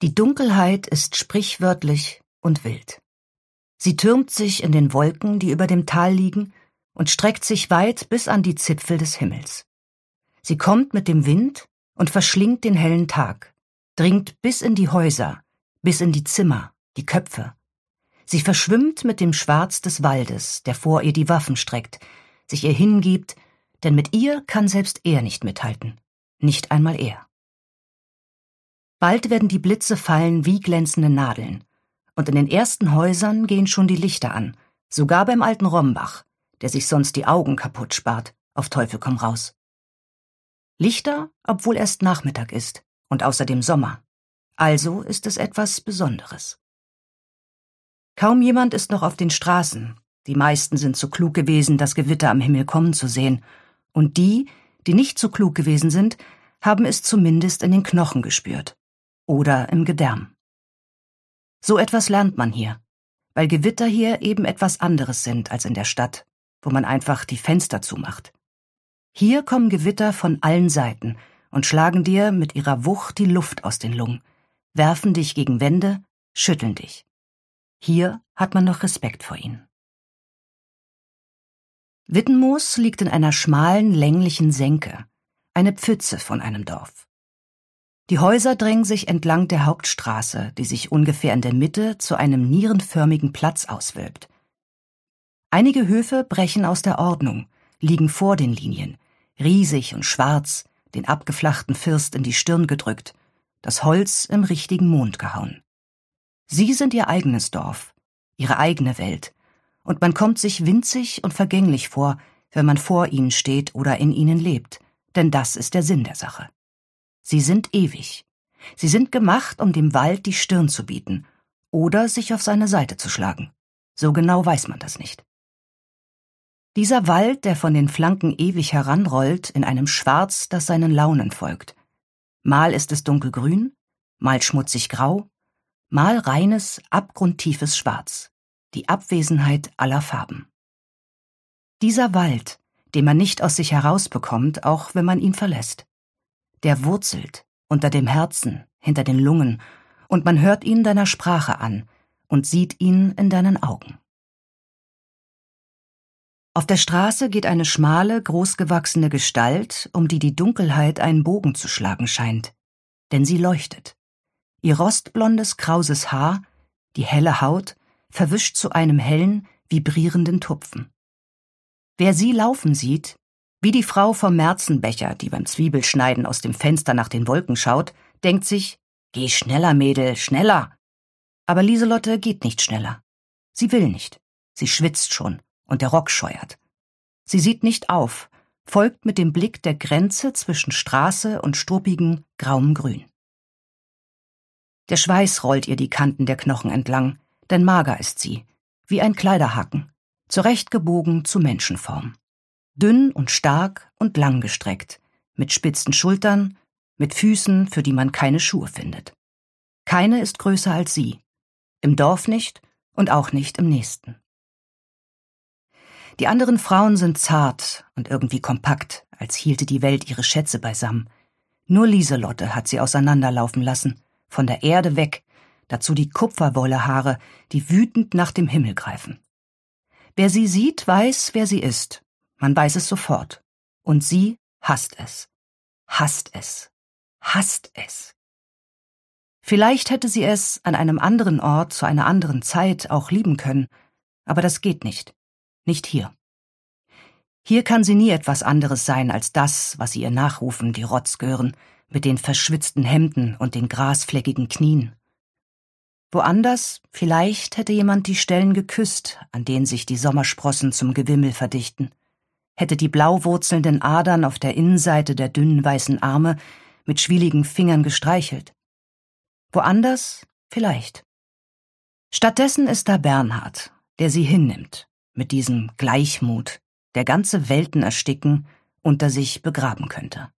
Die Dunkelheit ist sprichwörtlich und wild. Sie türmt sich in den Wolken, die über dem Tal liegen, und streckt sich weit bis an die Zipfel des Himmels. Sie kommt mit dem Wind und verschlingt den hellen Tag, dringt bis in die Häuser, bis in die Zimmer, die Köpfe. Sie verschwimmt mit dem Schwarz des Waldes, der vor ihr die Waffen streckt, sich ihr hingibt, denn mit ihr kann selbst er nicht mithalten, nicht einmal er. Bald werden die Blitze fallen wie glänzende Nadeln, und in den ersten Häusern gehen schon die Lichter an, sogar beim alten Rombach, der sich sonst die Augen kaputt spart, auf Teufel komm raus. Lichter, obwohl erst Nachmittag ist und außerdem Sommer. Also ist es etwas Besonderes. Kaum jemand ist noch auf den Straßen. Die meisten sind zu klug gewesen, das Gewitter am Himmel kommen zu sehen. Und die nicht so klug gewesen sind, haben es zumindest in den Knochen gespürt. Oder im Gedärm. So etwas lernt man hier, weil Gewitter hier eben etwas anderes sind als in der Stadt, wo man einfach die Fenster zumacht. Hier kommen Gewitter von allen Seiten und schlagen dir mit ihrer Wucht die Luft aus den Lungen, werfen dich gegen Wände, schütteln dich. Hier hat man noch Respekt vor ihnen. Wittenmoos liegt in einer schmalen, länglichen Senke, eine Pfütze von einem Dorf. Die Häuser drängen sich entlang der Hauptstraße, die sich ungefähr in der Mitte zu einem nierenförmigen Platz auswölbt. Einige Höfe brechen aus der Ordnung, liegen vor den Linien, riesig und schwarz, den abgeflachten First in die Stirn gedrückt, das Holz im richtigen Mond gehauen. Sie sind ihr eigenes Dorf, ihre eigene Welt, und man kommt sich winzig und vergänglich vor, wenn man vor ihnen steht oder in ihnen lebt, denn das ist der Sinn der Sache. Sie sind ewig. Sie sind gemacht, um dem Wald die Stirn zu bieten oder sich auf seine Seite zu schlagen. So genau weiß man das nicht. Dieser Wald, der von den Flanken ewig heranrollt, in einem Schwarz, das seinen Launen folgt. Mal ist es dunkelgrün, mal schmutzig grau, mal reines, abgrundtiefes Schwarz, die Abwesenheit aller Farben. Dieser Wald, den man nicht aus sich herausbekommt, auch wenn man ihn verlässt. Der wurzelt unter dem Herzen, hinter den Lungen, und man hört ihn deiner Sprache an und sieht ihn in deinen Augen. Auf der Straße geht eine schmale, großgewachsene Gestalt, um die die Dunkelheit einen Bogen zu schlagen scheint, denn sie leuchtet. Ihr rostblondes, krauses Haar, die helle Haut, verwischt zu einem hellen, vibrierenden Tupfen. Wer sie laufen sieht, wie die Frau vom Märzenbecher, die beim Zwiebelschneiden aus dem Fenster nach den Wolken schaut, denkt sich, geh schneller, Mädel, schneller. Aber Lieselotte geht nicht schneller. Sie will nicht. Sie schwitzt schon und der Rock scheuert. Sie sieht nicht auf, folgt mit dem Blick der Grenze zwischen Straße und struppigem, grauem Grün. Der Schweiß rollt ihr die Kanten der Knochen entlang, denn mager ist sie, wie ein Kleiderhaken, zurechtgebogen zu Menschenform. Dünn und stark und langgestreckt, mit spitzen Schultern, mit Füßen, für die man keine Schuhe findet. Keine ist größer als sie, im Dorf nicht und auch nicht im nächsten. Die anderen Frauen sind zart und irgendwie kompakt, als hielte die Welt ihre Schätze beisammen. Nur Lieselotte hat sie auseinanderlaufen lassen, von der Erde weg, dazu die Kupferwollehaare, die wütend nach dem Himmel greifen. Wer sie sieht, weiß, wer sie ist. Man weiß es sofort. Und sie hasst es. Hasst es. Hasst es. Vielleicht hätte sie es an einem anderen Ort zu einer anderen Zeit auch lieben können, aber das geht nicht. Nicht hier. Hier kann sie nie etwas anderes sein als das, was sie ihr nachrufen, die Rotzgören, mit den verschwitzten Hemden und den grasfleckigen Knien. Woanders, vielleicht hätte jemand die Stellen geküsst, an denen sich die Sommersprossen zum Gewimmel verdichten, hätte die blau wurzelnden Adern auf der Innenseite der dünnen weißen Arme mit schwieligen Fingern gestreichelt. Woanders, vielleicht. Stattdessen ist da Bernhard, der sie hinnimmt, mit diesem Gleichmut, der ganze Welten ersticken, unter sich begraben könnte.